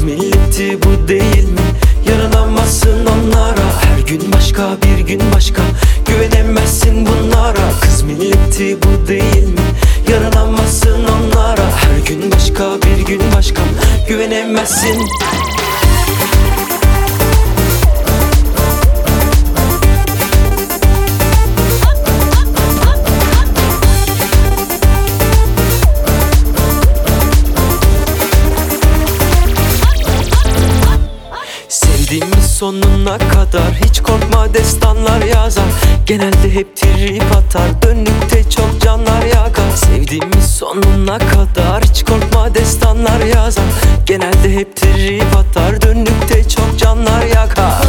milleti bu değil mi? Yaranamazsın onlara. Her gün başka, bir gün başka. Güvenemezsin bunlara. Kız milleti bu değil mi? Yaranamazsın onlara. Her gün başka, bir gün başka. Güvenemezsin. Sevdiğimiz sonuna kadar, hiç korkma destanlar yazar. Genelde hep trip atar, dönükte çok canlar yakar. Sevdiğimiz sonuna kadar, hiç korkma destanlar yazar. Genelde hep trip atar, dönükte çok canlar yakar.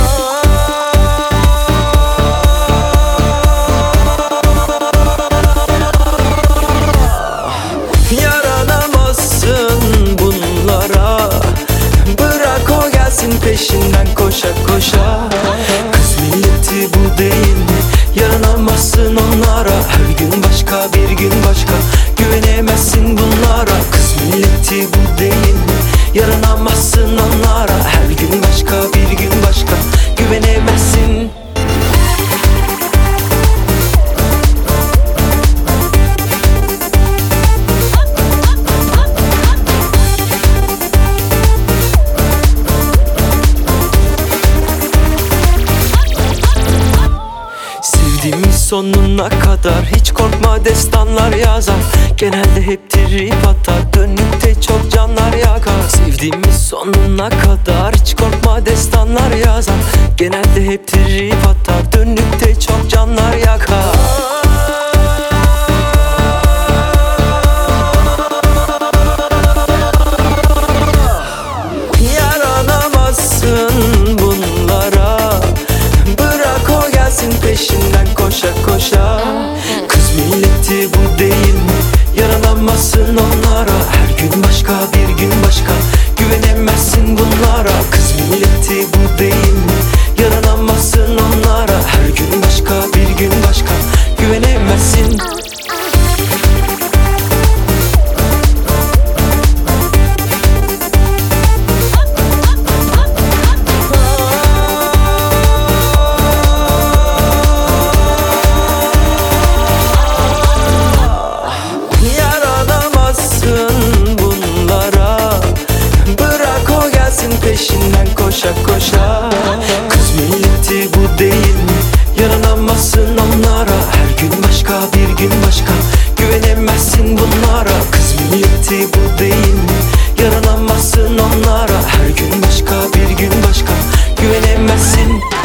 Yaranamazsın bunlara. Bırak o gelsin peşinden koşa koşa. Kız milleti bu değil mi? Yaranamazsın onlara. Her gün başka, bir gün başka. Güvenemezsin bunlara. Kız milleti bu değil mi? Yaranamazsın onlara. Her gün başka, bir gün başka. Güvenemezsin. Sevdiğimiz sonuna kadar, hiç korkma destanlar yazar. Genelde hep trip atar, dönükte çok canlar yakar. Sevdiğimiz sonuna kadar, hiç korkma destanlar yazar. Genelde hep trip atar, dönükte çok canlar yakar. Yaranamazsın bunlara. Bırak o gelsin peşinden koşa koşa. Kız milleti bu değil mi? Yaranamazsın onlara. Her gün başka, bir gün başka. Güvenemezsin bunlara. Kız milleti bu değil mi? Yaranamazsın onlara. Her gün başka, bir gün başka. Güvenemezsin. Peşinden koşa koşa. Kız milleti bu değil mi? Yaranamazsın onlara. Her gün başka, bir gün başka. Güvenemezsin bunlara. Kız milleti bu değil mi? Yaranamazsın onlara. Her gün başka, bir gün başka. Güvenemezsin.